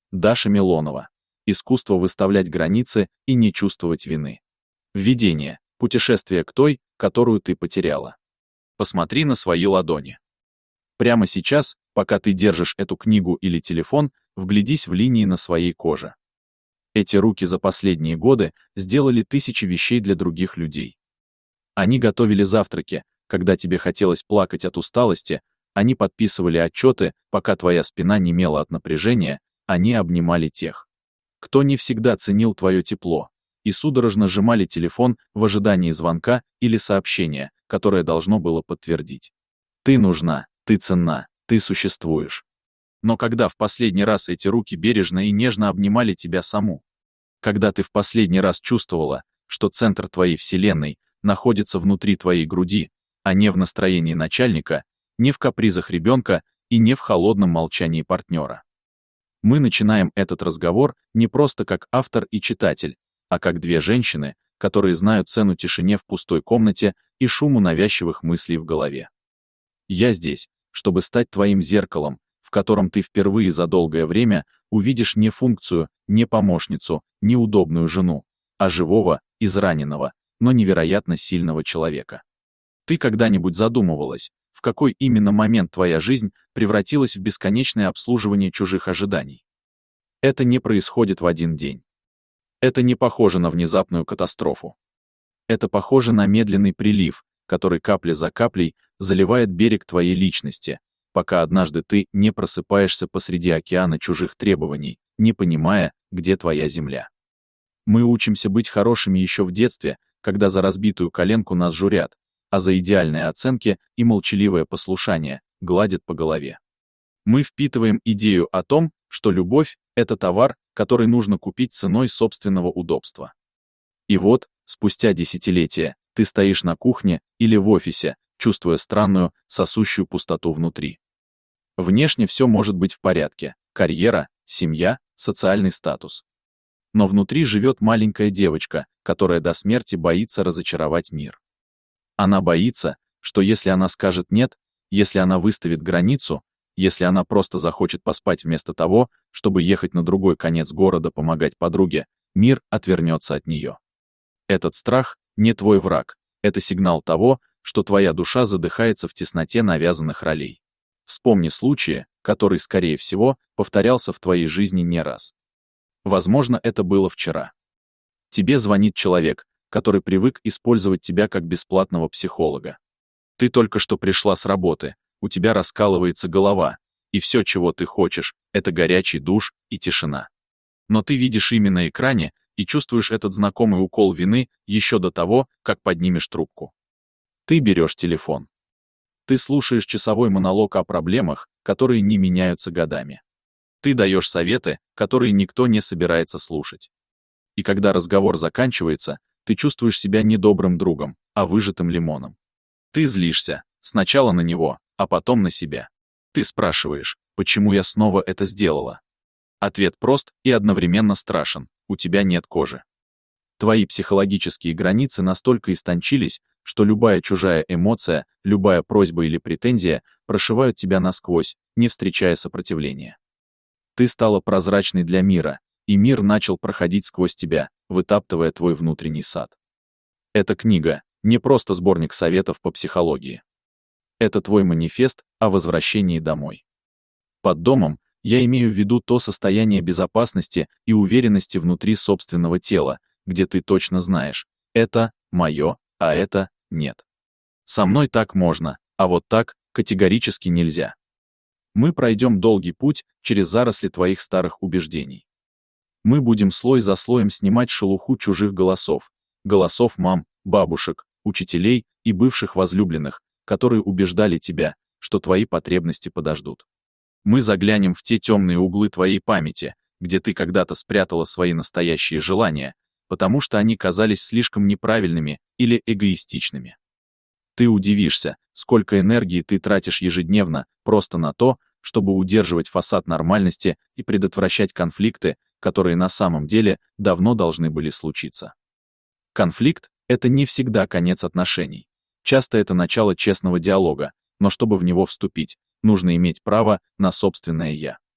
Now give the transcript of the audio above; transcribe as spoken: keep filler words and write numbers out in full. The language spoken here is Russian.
Даша Милонова. Искусство выставлять границы и не чувствовать вины. Введение. Путешествие к той, которую ты потеряла. Посмотри на свои ладони. Прямо сейчас, пока ты держишь эту книгу или телефон, вглядись в линии на своей коже. Эти руки за последние годы сделали тысячи вещей для других людей. Они готовили завтраки, когда тебе хотелось плакать от усталости, они подписывали отчеты, пока твоя спина немела от напряжения, они обнимали тех, кто не всегда ценил твое тепло, и судорожно сжимали телефон в ожидании звонка или сообщения, которое должно было подтвердить. Ты нужна, ты ценна, ты существуешь. Но когда в последний раз эти руки бережно и нежно обнимали тебя саму? Когда ты в последний раз чувствовала, что центр твоей вселенной находится внутри твоей груди, а не в настроении начальника, не в капризах ребенка и не в холодном молчании партнера? Мы начинаем этот разговор не просто как автор и читатель, а как две женщины, которые знают цену тишине в пустой комнате и шуму навязчивых мыслей в голове. Я здесь, чтобы стать твоим зеркалом, в котором ты впервые за долгое время увидишь не функцию, не помощницу, не удобную жену, а живого, израненного, но невероятно сильного человека. Ты когда-нибудь задумывалась, в какой именно момент твоя жизнь превратилась в бесконечное обслуживание чужих ожиданий? Это не происходит в один день. Это не похоже на внезапную катастрофу. Это похоже на медленный прилив, который капля за каплей заливает берег твоей личности, пока однажды ты не просыпаешься посреди океана чужих требований, не понимая, где твоя земля. Мы учимся быть хорошими еще в детстве, когда за разбитую коленку нас журят, а за идеальные оценки и молчаливое послушание гладят по голове. Мы впитываем идею о том, что любовь — это товар, который нужно купить ценой собственного удобства. И вот, спустя десятилетия, ты стоишь на кухне или в офисе, чувствуя странную, сосущую пустоту внутри. Внешне все может быть в порядке: карьера, семья, социальный статус. Но внутри живет маленькая девочка, которая до смерти боится разочаровать мир. Она боится, что если она скажет «нет», если она выставит границу, если она просто захочет поспать вместо того, чтобы ехать на другой конец города помогать подруге, мир отвернется от нее. Этот страх не твой враг, это сигнал того, что твоя душа задыхается в тесноте навязанных ролей. Вспомни случаи, который, скорее всего, повторялся в твоей жизни не раз. Возможно, это было вчера. Тебе звонит человек, который привык использовать тебя как бесплатного психолога. Ты только что пришла с работы, у тебя раскалывается голова, и все, чего ты хочешь, это горячий душ и тишина. Но ты видишь имя на экране и чувствуешь этот знакомый укол вины еще до того, как поднимешь трубку. Ты берешь телефон. Ты слушаешь часовой монолог о проблемах, которые не меняются годами. Ты даешь советы, которые никто не собирается слушать. И когда разговор заканчивается, ты чувствуешь себя не добрым другом, а выжатым лимоном. Ты злишься, сначала на него, а потом на себя. Ты спрашиваешь, почему я снова это сделала? Ответ прост и одновременно страшен: у тебя нет кожи. Твои психологические границы настолько истончились, что любая чужая эмоция, любая просьба или претензия прошивают тебя насквозь, не встречая сопротивления. Ты стала прозрачной для мира, и мир начал проходить сквозь тебя, вытаптывая твой внутренний сад. Эта книга — не просто сборник советов по психологии. Это твой манифест о возвращении домой. Под домом я имею в виду то состояние безопасности и уверенности внутри собственного тела, где ты точно знаешь: это мое, а это нет. Со мной так можно, а вот так категорически нельзя. Мы пройдем долгий путь через заросли твоих старых убеждений. Мы будем слой за слоем снимать шелуху чужих голосов, голосов мам, бабушек, учителей и бывших возлюбленных, которые убеждали тебя, что твои потребности подождут. Мы заглянем в те темные углы твоей памяти, где ты когда-то спрятала свои настоящие желания, потому что они казались слишком неправильными или эгоистичными. Ты удивишься, сколько энергии ты тратишь ежедневно просто на то, чтобы удерживать фасад нормальности и предотвращать конфликты, которые на самом деле давно должны были случиться. Конфликт — это не всегда конец отношений. Часто это начало честного диалога, но чтобы в него вступить, нужно иметь право на собственное «я».